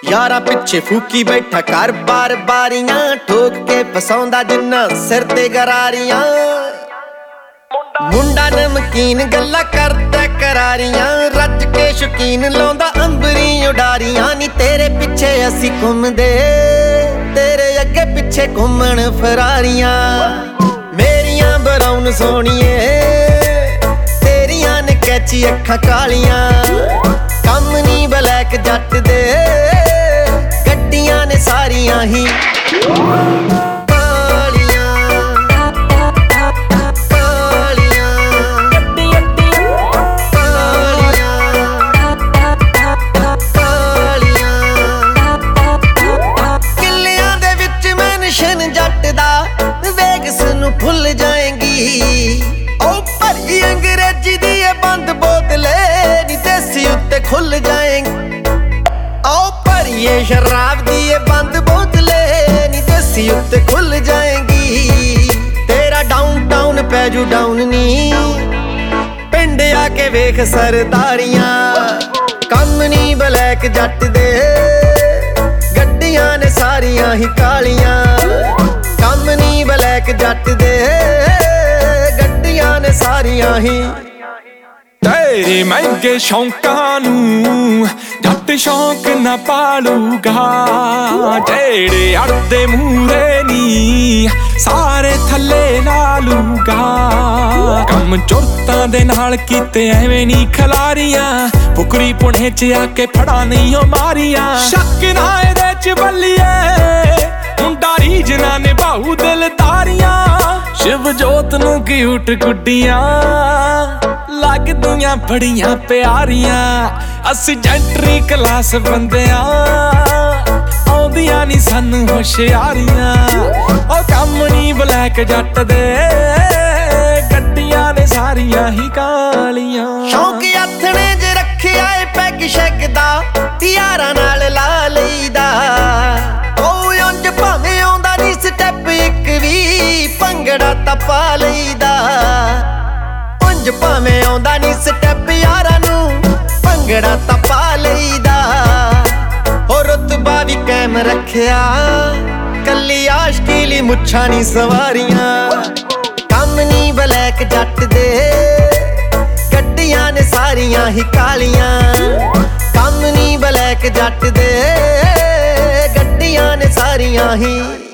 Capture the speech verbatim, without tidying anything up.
यारा पिछे फूकी बैठा कर बार बारियां ठोक के फसाउंदा जिन्ना सिर ते गरारियां मुंडा नमकीन गल्ला करदा करारियां रज के शौकीन लाउंदा अंबरी उडारियां नी तेरे पिछे असी घुमदे तेरे अगे पिछे घुमण फरारियां मेरियां ब्राउन सोहणिए तेरियां ने कैची अखां कालियां कम नी ब्लैक जट दे गड्डियां ने सारियां ही कालियां कालियां कालियां कालियां किल्लियां दे विच मैंशन जट दा वेगस नूं भुल जाएंगी ओ भरी अंग्रेजी दी ए बंद बोतले नी देसी उत्ते खुल जाएंगी आओ भरिए शराब दी ये बंद बोतले नी देसी उत्ते खुल जाएंगी तेरा डाउन टाउन पैजू डाउन नी पिंड आके वेख सरदारियां कम नी ब्लैक जट दे गड्डियां ने सारियां ही कालियां कम नी ब्लैक जट दे गड्डियां ने सारियां ही तेरे महंगे शौकां नूं जट शौक ना पालूगा जेड़े अड़दे मूरे नी सारे थल्ले ला लूगा कम चुरतां दे नाल कीते एवें नी खलारियां फुकरी पुणे च आके फड़ा नहीं ओ मारियां शक ना इहदे च बल्लिए मुंडा रीजना निभाऊ दिलदारियां शिव जोत नूं की उठ गुड्डियां लगदियां बड़ियां प्यारियां असी जैंटरी क्लास बंदियां आउंदियां नी सानू होशियारियां ओ कम नी ब्लैक जट दे गड्डियां ने सारियां ही कालियां शौक आथणे ज रखिया ए पैग शैग दा यारां नाल ला लईदा ओ उंज भावें आउंदा नी स्टैप इक वी भंगड़ा तां पा लईदा उंज भावें आउंदा नी स्टैप यारां नूं भंगड़ा तां पा लईदा हो रुतबा वी कायम रखिया कल्ली आशकी लई मुच्छां नी सवारियां कम नी ब्लैक जट दे गड्डियां ने सारियां ही कालियां कम नी ब्लैक जट दे गड्डियां ने सारियां ही